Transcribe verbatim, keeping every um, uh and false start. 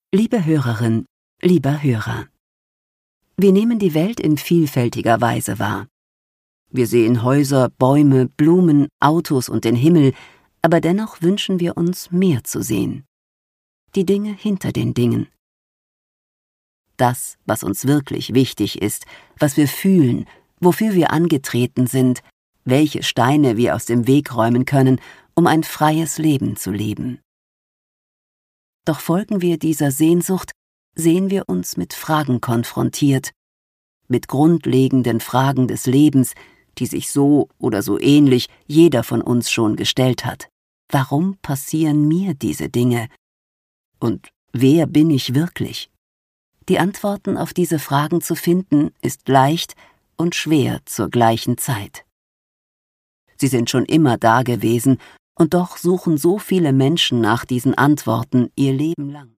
Liebe Hörerin, lieber Hörer, wir nehmen die Welt in vielfältiger Weise wahr. Wir sehen Häuser, Bäume, Blumen, Autos und den Himmel, aber dennoch wünschen wir uns mehr zu sehen. Die Dinge hinter den Dingen. Das, was uns wirklich wichtig ist, was wir fühlen, wofür wir angetreten sind, welche Steine wir aus dem Weg räumen können, um ein freies Leben zu leben. Doch folgen wir dieser Sehnsucht, sehen wir uns mit Fragen konfrontiert, mit grundlegenden Fragen des Lebens, die sich so oder so ähnlich jeder von uns schon gestellt hat. Warum passieren mir diese Dinge? Und wer bin ich wirklich? Die Antworten auf diese Fragen zu finden, ist leicht und schwer zur gleichen Zeit. Sie sind schon immer da gewesen, und doch suchen so viele Menschen nach diesen Antworten ihr Leben lang.